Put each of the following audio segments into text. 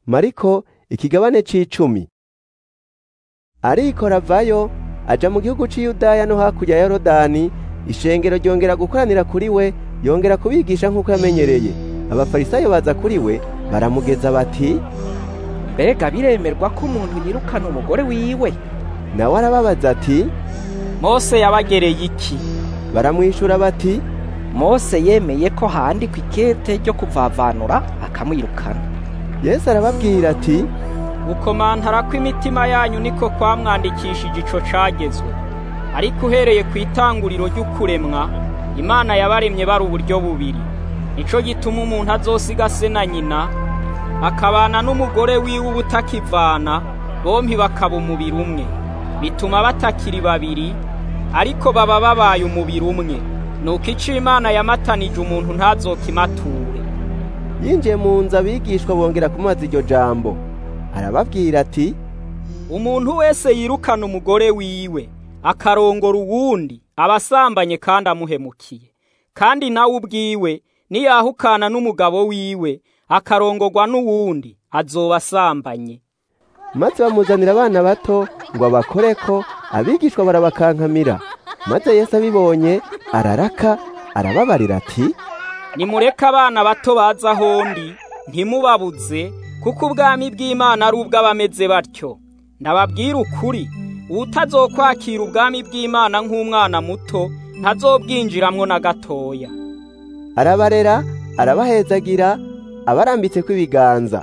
Mariko ikigabane c'10. Ariko ravayo aja mu gihugu c'Iyudaya no hakurya ya Yorodani, ishengero ryongera gukoranira kuri we, yongera kubigisha nk'uko yamenyereye. Abafarisayo baza kuri we baramugeza bati, mbega biremerwa ko umuntu yirukana umugore wiwe? Nawe arababaza ati, Mose yabagereye iki? Baramwishura bati, Mose yemeye ko handikwa ikete ryo kuvavanura akamwirukana. Yesu arababwira ati, gukomantara kw'imitima yanyu niko kwamwandikishije ico cagezwe. Ariko uhereye ku itanguriro ry'ukuremwa, Imana yabaremye bari uburyo bubiri. Nico gituma umuntu azosiga se na nyina, akabana n'umugore wiwe ubutakivana, bompi bakaba umubiri umwe. Bituma batakiri babiri, ariko baba babaye umubiri umwe. Nuko ico Imana yamatanije umuntu ntazokimature. Yinjiye mu nzu abigishwa bongera kumubaza iryo jambo. Arababwira ati, umuntu wese yirukana umugore wiwe akarongora uwundi abasambanye kandi amuhemukiye. Kandi nawe ubwiwe niyahukana n'umugabo wiwe akarongorwa n'uwundi azobasambanye. Maze bamuzanira abana bato ngo abakoreko, abigishwa barabakankamira. Maze Yesu abibonye araraka, arababarira ati, nimureka abana bato baza hondi, ntimubabuze, kuko ubwami bw'Imana ari ubw'abameze batyo. Ndababwira ukuri, utazokwakira ubwami bw'Imana nk'umwana muto ntazobwinjiramwo na gatoya. Arabarera, arabahezagira, abarambitse kw'ibiganza.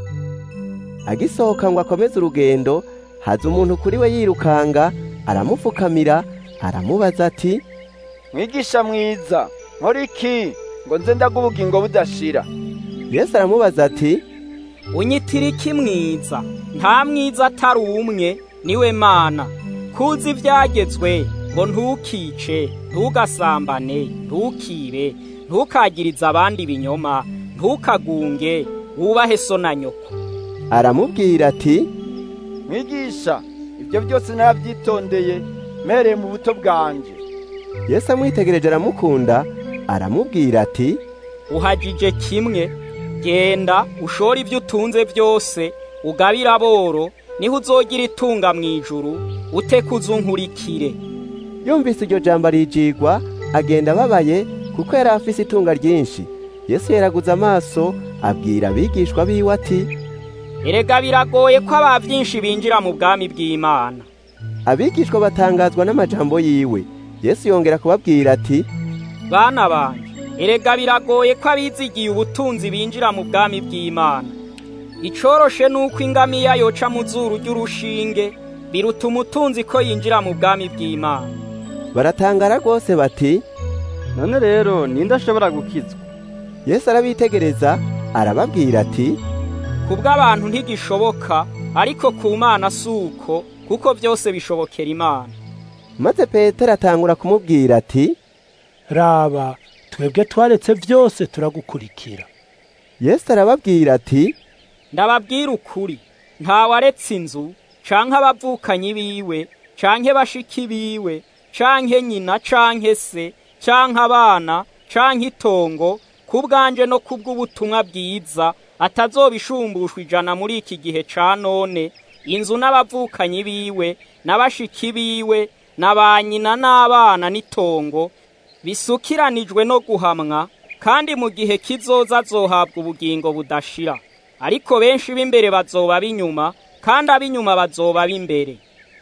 Agisohoka ngo akomeze urugendo, haza umuntu kuri we yirukanga, aramupfukamira, aramubaza ati, Mwigisha mwiza, nkora iki ngo nze ndaga ubugingo budashira? Yesu aramubaza ati, unyitira iki mwiza? Nta mwiza atari umwe, niwe Mana. Kuzi ivyagezwe ngo ntukice, ntugasambane, ntukibe, ntukagiriza abandi ibinyoma, ntukagunge, wubahe so na nyoko. Aramubwira ati, Mwigisha, ibyo byose narabyitondeye mpereye mu buto bwanje. Yesu amwitegereje aramukunda, aramubwira ati, uhagije kimwe, genda ushora ibyo utunze byose, ugabira aboro, niho uzogira itunga mw'ijuru, utekuza unkurikire. Yumvise iryo jambo arijigwa, agenda ababaye kuko yari afise itunga ryinshi. Yesu yaraguze amaso, abwira abigishwa biwe ati, erega biragoye ko abavyinshi binjira mu bwami bw'Imana. Abigishwa batangazwa n'amajambo yiwe. Yesu yongera kubabwira ati, bana banje, erega biragoye ko abizigiye ubutunzi binjira mu bwami bw'Imana. Icoroshe nuko ingamiya yoca mu zuru ry'urushinge, biruta umutunzi ko yinjira mu bwami bw'Imana. Baratangara rwose bati, none rero ninde ashobora gukizwa? Yesu arabitegereza, arababwira ati, kubw'abantu ntigishoboka, ariko ku Mana suko, kuko byose bishobokera Imana. Maze Petero atangura kumubwira ati, raba, twebwe twaretse byose turagukurikira. Yesu arababwira ati, ndababwira ukuri, ntawaretse inzu, canke abavukanyi biwe, canke bashiki biwe, canke nyina, canke se, canke abana, canke itongo, kubwanje no kubw'ubutumwa bwiza, atazobishumbushwa 100 muri iki gihe ca none, inzu n'abavukanyi biwe, n'abashiki biwe, n'abanyina n'abana n'itongo, bisukiranijwe no guhamwa, kandi mu gihe kizoza azohabwa ubugingo budashira. Ariko benshi b'imbere bazoba b'inyuma, kandi ab'inyuma bazoba b'imbere.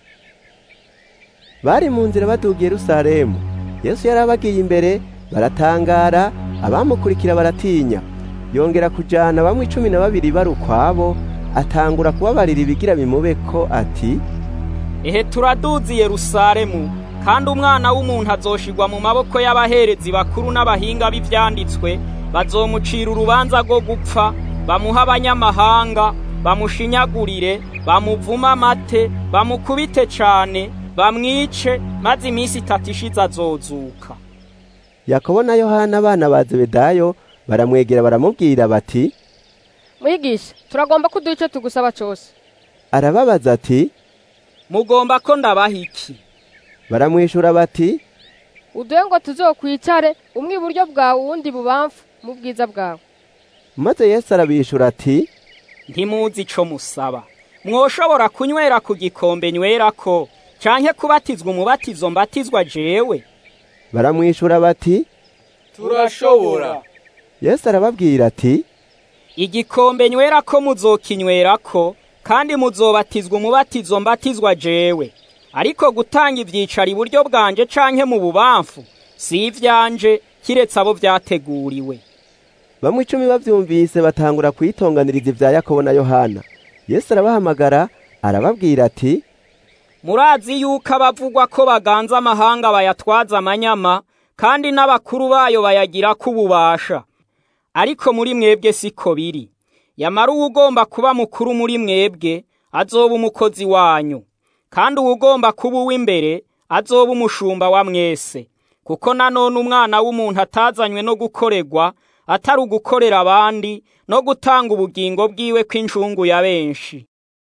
Bari mu nzira baduga Yerusalemu. Yesu yarabagiye imbere, baratangara, abamukurikira baratinya. Yongera kujana bamwe 12 bari ukwabo, atangura kubabarira ibigira bimubeko ati, ehe turaduzi Yerusalemu, kandi umwana w'umuntu azoshirwa mu maboko y'abaherezi bakuru n'abahinga b'ivyanditswe, bazomucira urubanza rwo gupfa, bamuha abanyamahanga, bamushinyagurire, bamuvuma amate, bamukubite cane, bamwice, maze iminsi 3 ishize azozuka. Yakobo na Yohana abana ba Zebedayo baramwegera baramubwira bati, Mwigisha, turagomba kuduha ico tugusaba cyose. Arababaza ati, mugomba ko ndabaha iki? Baramwishura bati, uduhe ngo tuzokwicare umwe iburyo bwawe uwundi bubamfu mu bwiza bwawe. Maze Yesu arabishura ati, ntimuzi ico musaba. Mwoshobora kunywera ku gikombe nywerako canke kubatizwa umubatizo mbatizwa jewe? Baramwishura bati, turashobora. Yesu arababwira ati, igikombe nywerako muzokinywerako, kandi muzobatizwa umubatizo mbatizwa jewe. Ariko gutanga ivyicaro iburyo bwanje canke mu bubamfu si ivyanje, kiretse abo vyateguriwe. Bamwe 10 bavyumvise batangura kwitonganiriza ivya Yakobo na Yohana. Yesu arabahamagara arababwira ati, murazi yuko abavugwa ko baganza amahanga bayatwaza amanyama, kandi n'abakuru bayo bayagira kububasha. Ariko muri mwebwe siko biri. Yamara uwugomba kuba mukuru muri mwebwe azoba umukozi wanyu, kandi uwugomba kuba uw'imbere azoba umushumba wa mwese. Kuko nanone umwana w'umuntu atazanywe no gukorerwa, atari ugukorera abandi, no gutanga ubugingo bwiwe kw'injungu ya benshi.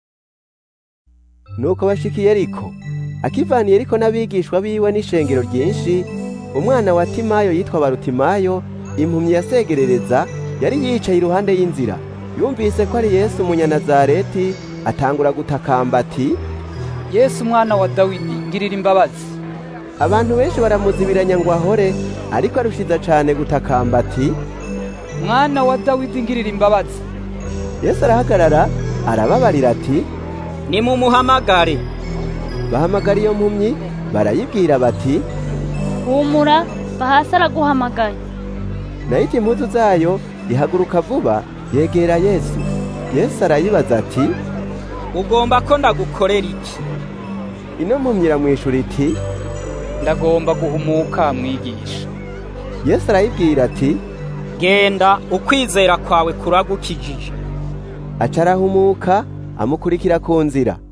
Nuko bashikiye Yeriko. Akivaniye Yeriko n'abigishwa biwe n'ishengero ryinshi, umwana wa Timayo yitwa Barutimayo, impumyi yasegerereza, yari yicaye iruhande y'inzira. Yumvise ko ari Yesu umunyanazareti, atangura gutakamba ati, Yesu mwana wa Dawidi, ngirira imbabazi. Abantu benshi baramuzibiranya ngo ahore, ariko arushiza cane gutakamba ati, Mwana wa Dawidi, ngirira imbabazi. Yesu arahagarara arababarira ati, nimumuhamagare. Bahamagara iyo mpumyi, barayibwira bati, humura, bahasi araguhamagaye. nayo impuzu zayo ihaguruka vuba, yegera Yesu. Yesu arayibaza ati, ugomba ko ndagukorera iki? Ino mpumyi iramwishura iti, ndagomba guhumuka mwigisha. Yesu arayibwira ati, genda, ukwizera kwawe kuragukijije. aca arahumuka amukurikira ku nzira.